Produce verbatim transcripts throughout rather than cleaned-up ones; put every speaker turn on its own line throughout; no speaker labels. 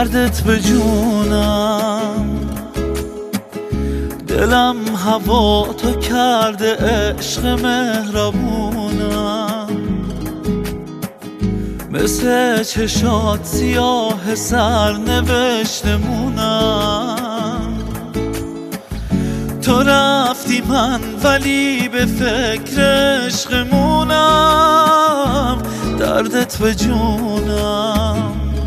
دردت به جونم، دلم هوا تو کرده عشق مهربونم، مثل چشات سیاه سرنوشتمونم. تو رفتی من ولی به فکر عشقمونم، دردت به جونم.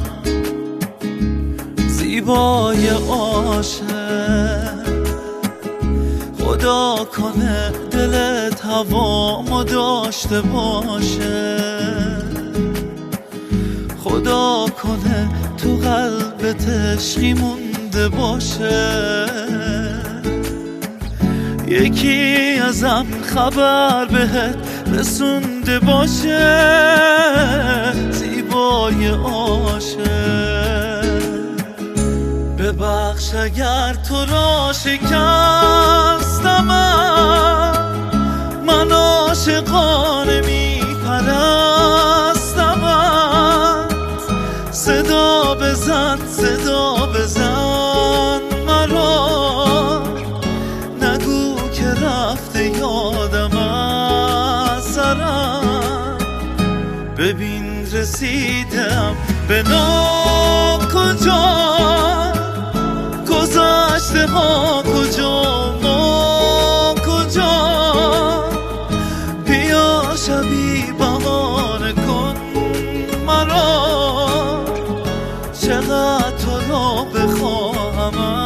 زیبای عاشق خدا کنه دلت هوامو داشته باشه، خدا کنه تو قلبت عشقی مونده باشه. یکی ازم خبر بهت رسونده باشه، زیبای عاشق. ببخش اگر تو را شکستم، من عاشقانه میپرستمت. صدا بزن صدا بزن مرا، نگو که رفته یادم از سرم. ببین رسیدم به ناکجا، گذشته ها کجا ما کجا. بیا شبی بهانه کن مرا، چقدر تو را بخواهم.